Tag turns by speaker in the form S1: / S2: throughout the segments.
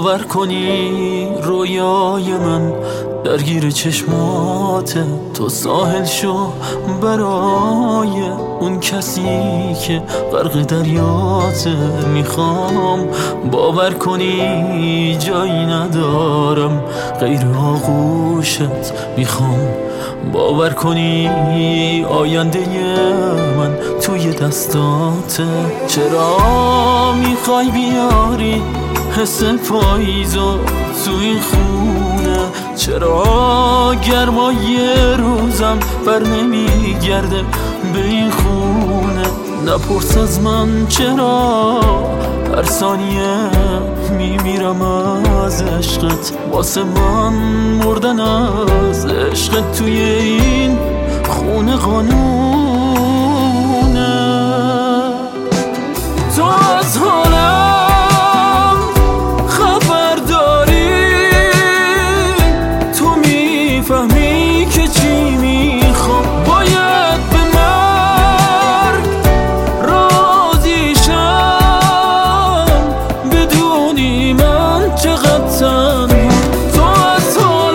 S1: باور کنی رویای من درگیر چشماته. تو ساحل شو برای اون کسی که غرق دریاته. میخوام باور کنی جایی ندارم غیر آغوشت. میخوام باور کنی آینده من توی دستاته. چرا میخوای بیاری حس پاییزو تو این خونه؟ چرا گرمای روزم بر نمیگرده به این خونه؟ نپرس از من چرا هر ثانیه میمیرم از عشقت. واسه من مردن از عشقت توی این خونه قانونه. تو از حالم خبر داری، تو میفهمی که چی میخوام. باید به مرگ راضی شم بدونی من چقدر تنها. تو از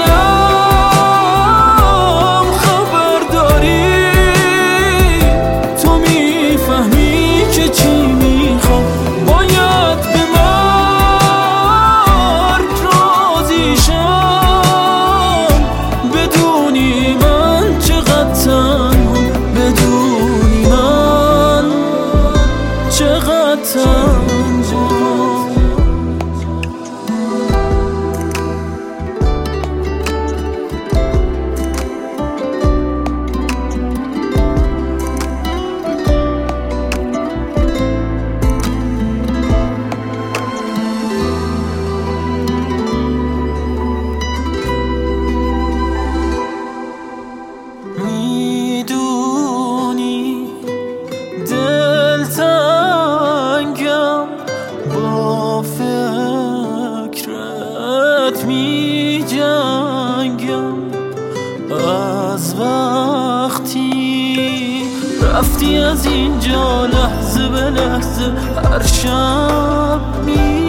S1: حالم خبر داری، تو میفهمی که چی میخوام. باید به مرگ راضی شم بدونی من چقدر تنها، بدونی من چقدر تنها. میدونی دلتنگم با فکرت میجنگم از وقتی رفتی از اینجا. لحظه به لحظه هر شب